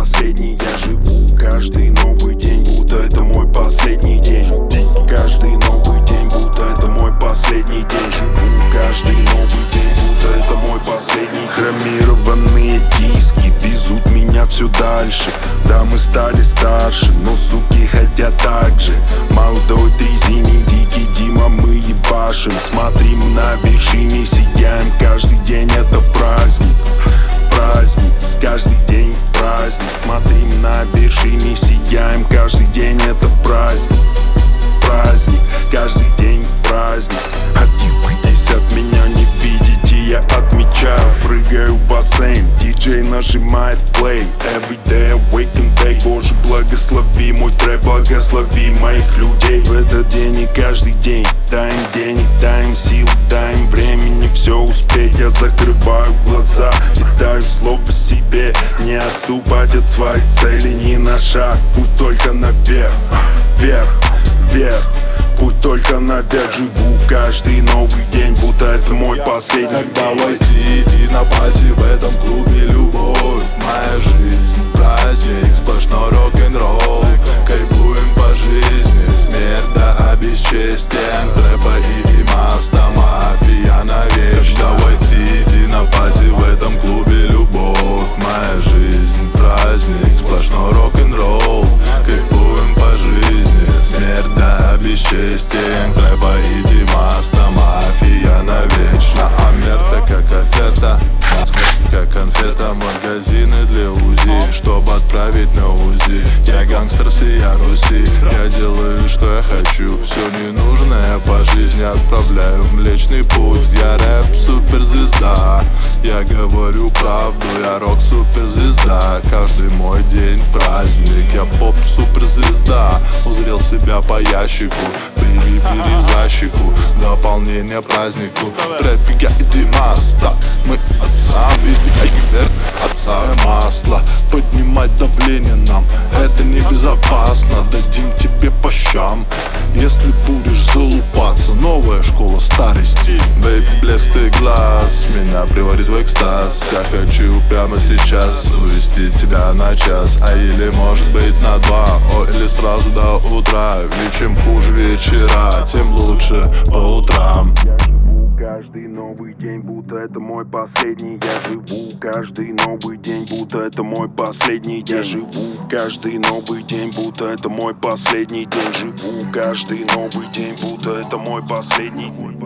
последний. Я живу каждый новый день, будто это мой последний день. Каждый новый день, будто это мой последний день. Живу каждый новый день, будто это мой последний. Хромированные диски везут меня все дальше. Да, мы стали старше, но суки хотят так же. Молодой трезиний, дикий Дима, мы ебашим. Смотрим на вершине, сияем. Каждый день это праздник. Праздник, каждый день праздник. Смотрим на вершине, сияем. Каждый день это праздник. Праздник, каждый день праздник. Отъебитесь от меня, не видите, я отмечаю. Прыгаю в бассейн, диджей нажимает play. Every day I wake and bake. Боже, благослови мой трэп, благослови моих людей. В этот день и каждый день дай им денег, дай им сил, дай им времени все успеть. Я закрываю глаза и даю слово себе не отступать от своей цели ни на шаг. Путь только наверх, вверх, вверх. Путь только наверх, живу каждый новый день, будто это мой последний. Когда войти, иди на пати, в этом клубе любовь. Моя жизнь, праздник, сплошной рок-н-ролл. Кайфуем по жизни, смерть да обесчестием. Трэпа и маста, мафия навечно. Когда войти, иди на пати, в этом клубе любовь. Моя жизнь, праздник, сплошной рок-н-ролл. Кайфуем по жизни, смерть да обесчестием. Трэпа и Димаста, мафия навечно. Омерта как оферта, как конфета. Магазины для УЗИ, чтобы отправить на УЗИ. Я гангстер сия Руси, я делаю, что я хочу. Все ненужное по жизни отправляю в Млечный Путь. Я рэп суперзвезда, я говорю правду, я рок-суперзвезда. Каждый мой день праздник, я поп-суперзвезда. Узрел себя по ящику, перезащику, дополнение празднику. Трэп я и Димаста, мы отца отца масло. Поднимать давление нам, это небезопасно. Дадим тебе по щам, если будешь залупаться. Новая школа, старый стиль. Бэйби, блеск и глаз меня приводит в экстаз. Я хочу прямо сейчас увести тебя на час, а или может быть на 2, о, или сразу до утра. Ведь чем хуже вечера, тем лучше по утрам. Каждый новый день, будто это мой последний. Я живу каждый новый день, будто это мой последний день. Я живу каждый новый день, будто это мой последний день. Живу каждый новый день, будто это мой последний день.